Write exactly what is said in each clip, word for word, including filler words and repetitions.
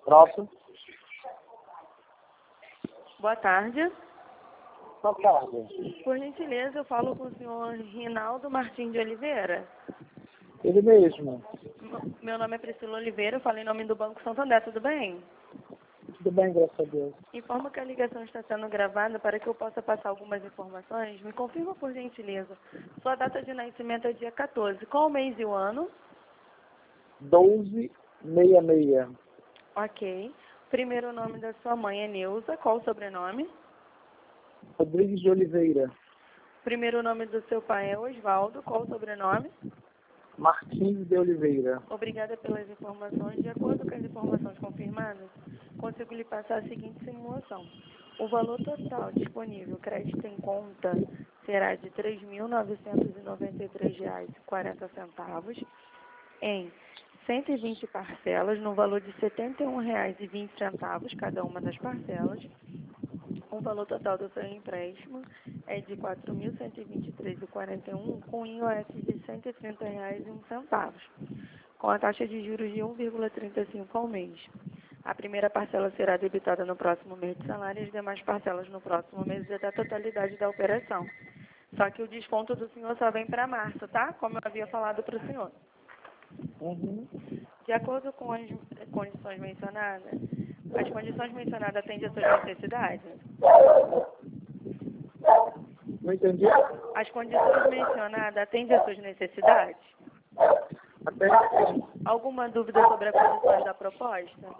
Próximo. Boa tarde. Boa tarde. Por gentileza, eu falo com o senhor Rinaldo Martins de Oliveira. Ele mesmo. M- Meu nome é Priscila Oliveira, eu falo em nome do Banco Santander, tudo bem? Tudo bem, graças a Deus. Informo que a ligação está sendo gravada para que eu possa passar algumas informações. Me confirma, por gentileza. Sua data de nascimento é dia quatorze. Qual o mês e o ano? doze sessenta e seis. Ok. Primeiro nome da sua mãe é Neuza. Qual o sobrenome? Rodrigues de Oliveira. Primeiro nome do seu pai é Osvaldo. Qual o sobrenome? Martins de Oliveira. Obrigada pelas informações. De acordo com as informações confirmadas, consigo lhe passar a seguinte simulação. O valor total disponível crédito em conta será de três mil novecentos e noventa e três reais e quarenta centavos em cento e vinte parcelas no valor de setenta e um reais e vinte centavos cada uma das parcelas. O valor total do seu empréstimo é de quatro mil cento e vinte e três reais e quarenta e um centavos com I O F de cento e trinta reais e um centavo, com a taxa de juros de um vírgula trinta e cinco ao mês. A primeira parcela será debitada no próximo mês de salário e as demais parcelas no próximo mês da totalidade da operação. Só que o desconto do senhor só vem para março, tá? Como eu havia falado para o senhor. Uhum. De acordo com as condições mencionadas, as condições mencionadas atendem às suas necessidades? Não entendi? As condições mencionadas atendem às suas necessidades? Até Alguma dúvida sobre as condições da proposta?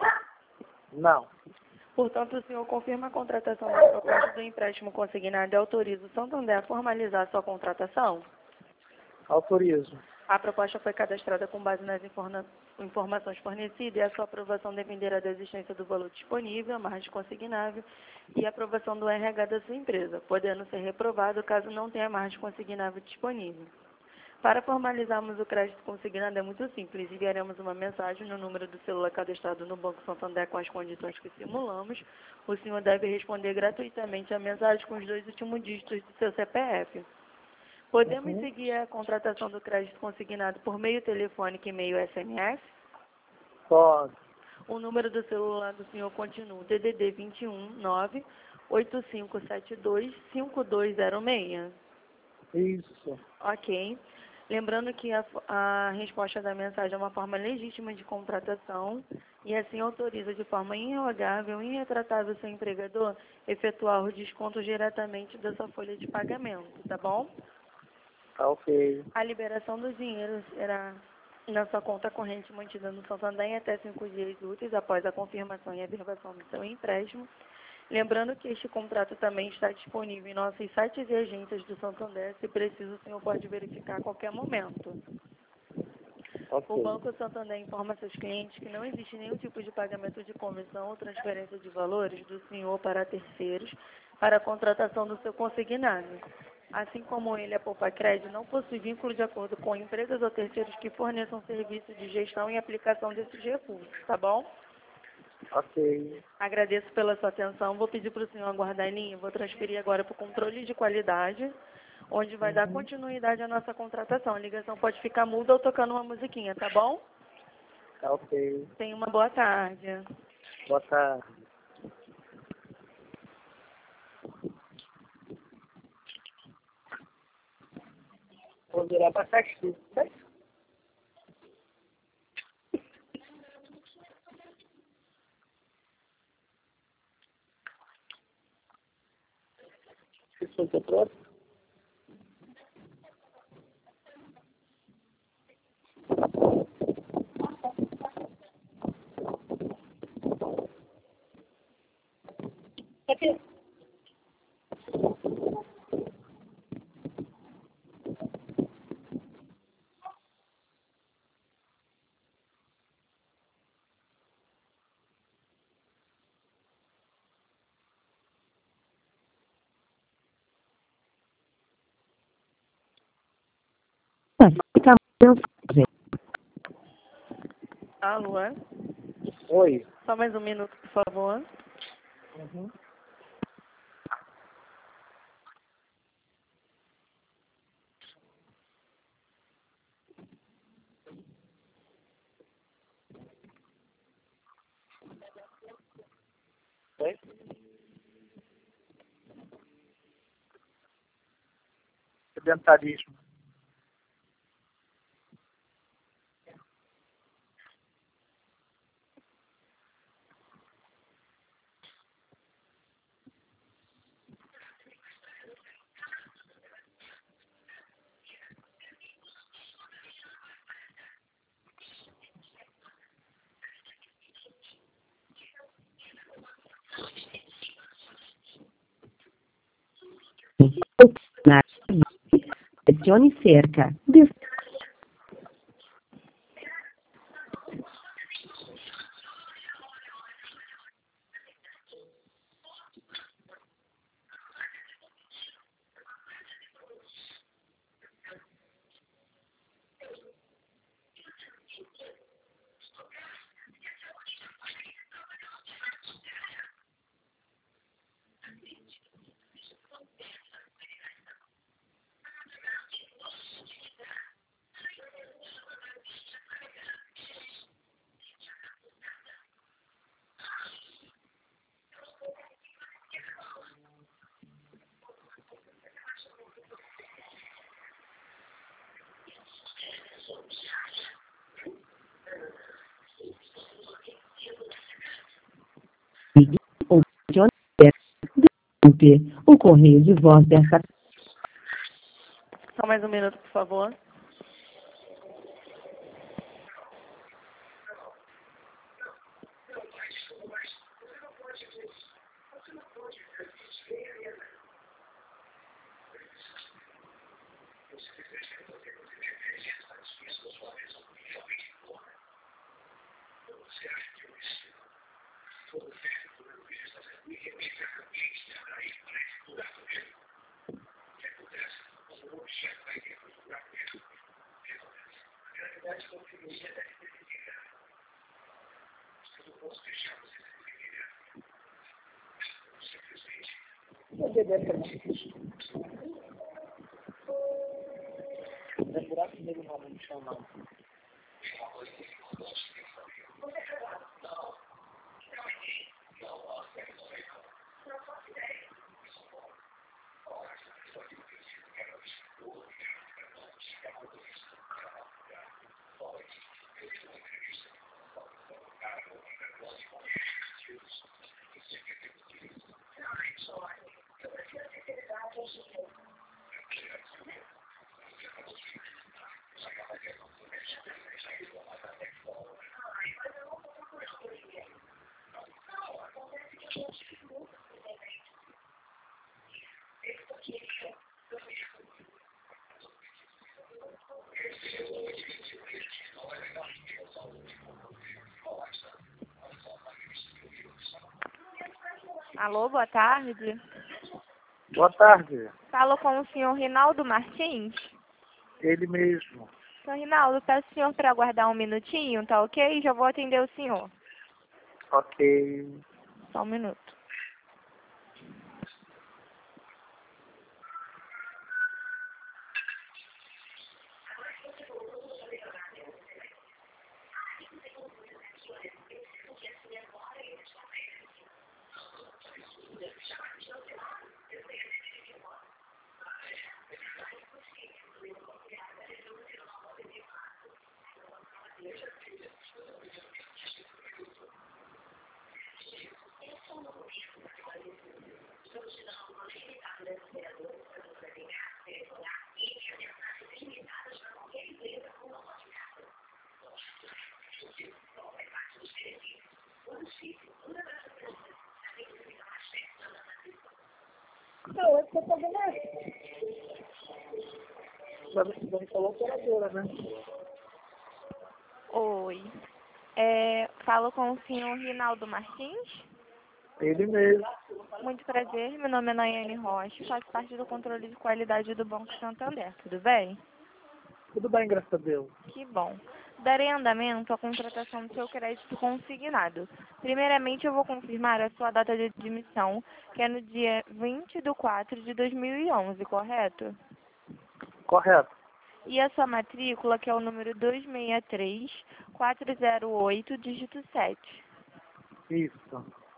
não. Portanto, o senhor confirma a contratação da proposta do empréstimo consignado e autoriza o Santander a formalizar sua contratação? Autorizo. A proposta foi cadastrada com base nas informa- informações fornecidas e a sua aprovação dependerá da existência do valor disponível, a margem consignável e a aprovação do R H da sua empresa, podendo ser reprovado caso não tenha margem consignável disponível. Para formalizarmos o crédito consignado é muito simples. Enviaremos uma mensagem no número do celular cadastrado no Banco Santander com as condições que simulamos. O senhor deve responder gratuitamente a mensagem com os dois últimos dígitos do seu C P F. Podemos Uhum. seguir a contratação do crédito consignado por meio telefônico e meio S M S? Pode. O número do celular do senhor continua D D D vinte e um nove oito cinco sete dois cinco dois zero seis. Isso. Ok. Lembrando que a, a resposta da mensagem é uma forma legítima de contratação e assim autoriza de forma irrevogável e irretratável seu empregador efetuar o desconto diretamente da sua folha de pagamento, tá bom? Tá ok. A liberação do dinheiro será na sua conta corrente mantida no Santander em até cinco dias úteis após a confirmação e averbação do seu empréstimo. Lembrando que este contrato também está disponível em nossos sites e agências do Santander. Se preciso, o senhor pode verificar a qualquer momento. O Ok. Banco Santander informa seus clientes que não existe nenhum tipo de pagamento de comissão ou transferência de valores do senhor para terceiros para a contratação do seu consignado. Assim como ele, a Poupa Crédito não possui vínculo de acordo com empresas ou terceiros que forneçam serviço de gestão e aplicação desses recursos, tá bom? Ok. Agradeço pela sua atenção. Vou pedir para o senhor aguardar em linha. Vou transferir agora para o controle de qualidade, onde vai dar Uhum. continuidade à nossa contratação. A ligação pode ficar muda ou tocando uma musiquinha, tá bom? Tá ok. Tenha uma boa tarde. Boa tarde. Vou virar pra taxi. Se for seu próximo. Aqui. Alô? é? Oi. Só mais um minuto, por favor. Uhum. Oi? Sedentarismo. Selecione cerca. Des- ou selecione cerca. Desculpe, o correio de voz dessa Só mais um minuto, por favor. Não beber também. Não é buraco dele não, não chão não. Alô, boa tarde. Boa tarde. Falo com o senhor Rinaldo Martins. Ele mesmo. Senhor Rinaldo, peço o senhor para aguardar um minutinho, tá ok? Já vou atender o senhor. Ok. Só um minuto. Não, é que você paga mais. Mas você falou operadora, né? Oi. É, falo com o senhor Rinaldo Martins. Ele mesmo. Muito prazer, meu nome é Nayane Rocha, faço parte do controle de qualidade do Banco Santander, tudo bem? Tudo bem, graças a Deus. Que bom. Darei andamento à contratação do seu crédito consignado. Primeiramente, eu vou confirmar a sua data de admissão, que é no dia vinte de quatro de dois mil e onze, correto? Correto. E a sua matrícula, que é o número dois seis três quatro zero oito, dígito sete. Isso.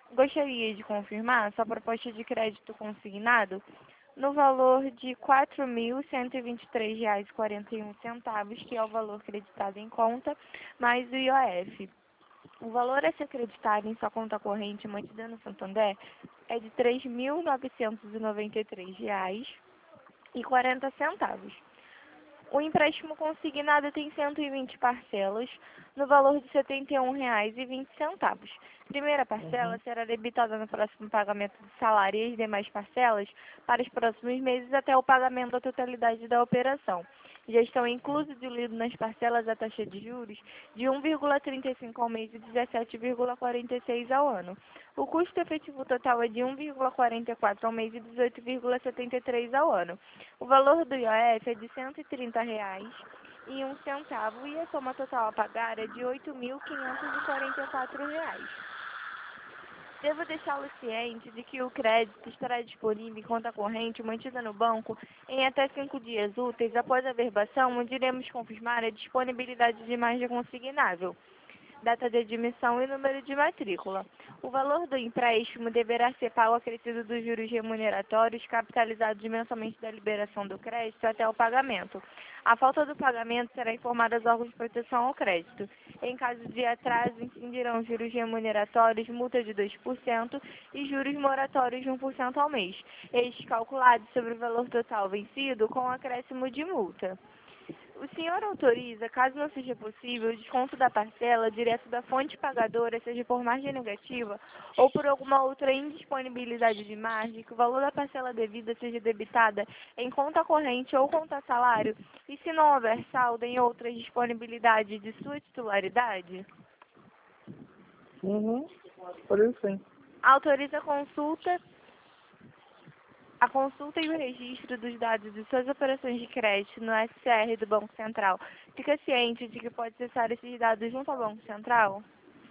Gostaria de confirmar sua proposta de crédito consignado no valor de quatro mil cento e vinte e três reais e quarenta e um centavos, que é o valor creditado em conta, mais o I O F. O valor a ser creditado em sua conta corrente mantida no Santander é de três mil novecentos e noventa e três reais e quarenta centavos. O empréstimo consignado tem cento e vinte parcelas, no valor de setenta e um reais e vinte centavos. Primeira parcela Uhum. será debitada no próximo pagamento do salário e as demais parcelas para os próximos meses até o pagamento da totalidade da operação. Já estão inclusos e diluídos nas parcelas a taxa de juros de um vírgula trinta e cinco ao mês e dezessete vírgula quarenta e seis ao ano. O custo efetivo total é de um vírgula quarenta e quatro ao mês e dezoito vírgula setenta e três ao ano. O valor do I O F é de cento e trinta reais e um centavo e a soma total a pagar é de oito mil quinhentos e quarenta e quatro reais. Devo deixá-lo ciente de que o crédito estará disponível em conta corrente mantida no banco em até cinco dias úteis após a verbação, onde iremos confirmar a disponibilidade de margem consignável, data de admissão e número de matrícula. O valor do empréstimo deverá ser pago acrescido dos juros remuneratórios capitalizados mensalmente da liberação do crédito até o pagamento. A falta do pagamento será informada aos órgãos de proteção ao crédito. Em caso de atraso, incidirão juros remuneratórios, multa de dois por cento e juros moratórios de um por cento ao mês, estes calculados sobre o valor total vencido com acréscimo de multa. O senhor autoriza, caso não seja possível, o desconto da parcela direto da fonte pagadora, seja por margem negativa ou por alguma outra indisponibilidade de margem, que o valor da parcela devida seja debitada em conta corrente ou conta salário, e se não houver saldo em outras disponibilidades de sua titularidade? Uhum. Por isso sim. Autoriza a consulta A consulta e o registro dos dados de suas operações de crédito no S C R do Banco Central. Fica ciente de que pode acessar esses dados junto ao Banco Central?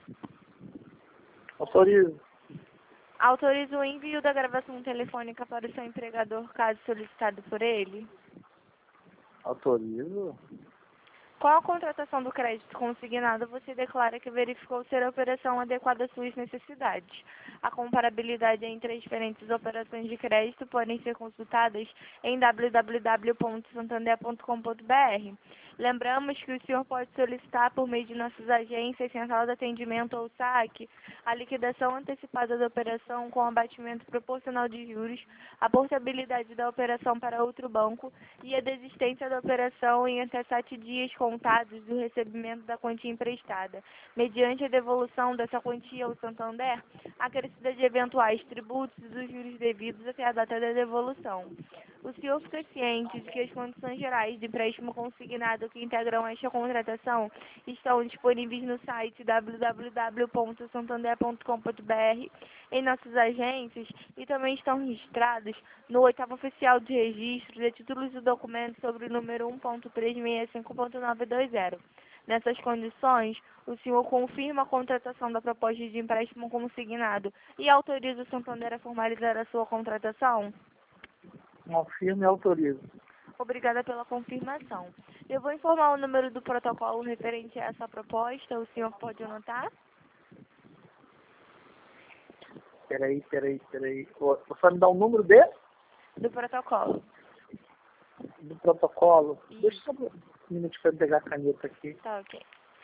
Autorizo. Autoriza o envio da gravação telefônica para o seu empregador, caso solicitado por ele? Autorizo. Com a contratação do crédito consignado, você declara que verificou ser a operação adequada às suas necessidades. A comparabilidade entre as diferentes operações de crédito podem ser consultadas em w w w ponto santander ponto com ponto b r. Lembramos que o senhor pode solicitar, por meio de nossas agências, central de atendimento ou saque, a liquidação antecipada da operação com abatimento proporcional de juros, a portabilidade da operação para outro banco e a desistência da operação em até sete dias contados do recebimento da quantia emprestada, mediante a devolução dessa quantia ao Santander, acrescida de eventuais tributos e dos juros devidos até a data da devolução. O senhor fica ciente de que as condições gerais de empréstimo consignado que integram esta contratação estão disponíveis no site w w w ponto santander ponto com ponto b r, em nossas agências, e também estão registrados no oitavo oficial de registro de títulos e documentos sobre o número um ponto trezentos e sessenta e cinco ponto novecentos e vinte. Nessas condições, o senhor confirma a contratação da proposta de empréstimo consignado e autoriza o Santander a formalizar a sua contratação? Confirmo e autorizo. Obrigada pela confirmação. Eu vou informar o número do protocolo referente a essa proposta. O senhor pode anotar? Peraí, peraí, peraí. Ô, Você vai me dar o número de? Do protocolo. Do protocolo? Isso. Deixa eu só um minuto para eu pegar a caneta aqui. Tá, ok.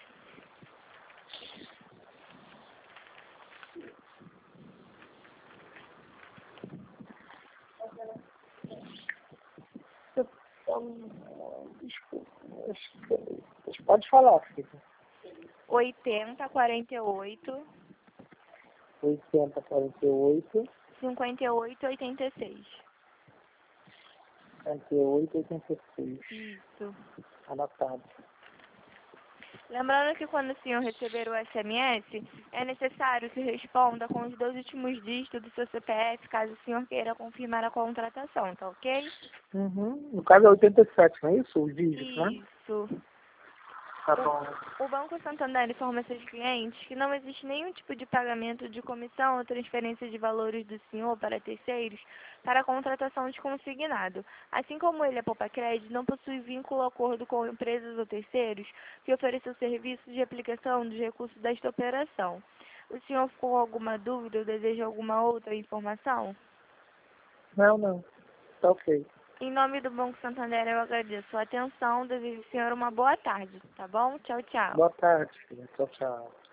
Desculpa. Pode falar, filho. oitenta, quarenta e oito, oitenta, quarenta e oito, cinquenta e oito, oitenta e seis. quarenta e oito, oitenta e seis. Isso. Anotado. Lembrando que quando o senhor receber o S M S, é necessário que responda com os dois últimos dígitos do seu C P F, caso o senhor queira confirmar a contratação, tá ok? Uhum. No caso é oitenta e sete, não é isso? Os dígitos, né? Isso. Tá bom. O Banco Santander informa seus clientes que não existe nenhum tipo de pagamento de comissão ou transferência de valores do senhor para terceiros para a contratação de consignado. Assim como ele, a Poupa Crédito, não possui vínculo ou acordo com empresas ou terceiros que ofereçam serviços de aplicação dos recursos desta operação. O senhor ficou com alguma dúvida ou deseja alguma outra informação? Não, não. Tá ok. Em nome do Banco Santander, eu agradeço a sua atenção. Desejo ao senhor uma boa tarde, tá bom? Tchau, tchau. Boa tarde, filha. Tchau, tchau.